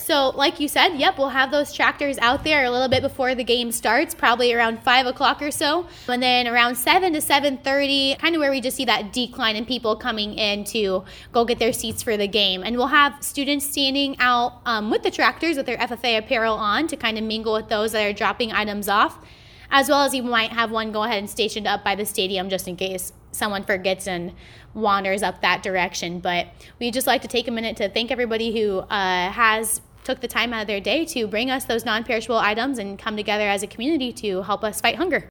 So like you said, yep, we'll have those tractors out there a little bit before the game starts, probably around 5 o'clock or so. And then around 7 to 7:30, kind of where we just see that decline in people coming in to go get their seats for the game. And we'll have students standing out with the tractors with their FFA apparel on to kind of mingle with those that are dropping items off, as well as you might have one go ahead and stationed up by the stadium just in case someone forgets and wanders up that direction. But we just like to take a minute to thank everybody who took the time out of their day to bring us those non-perishable items and come together as a community to help us fight hunger.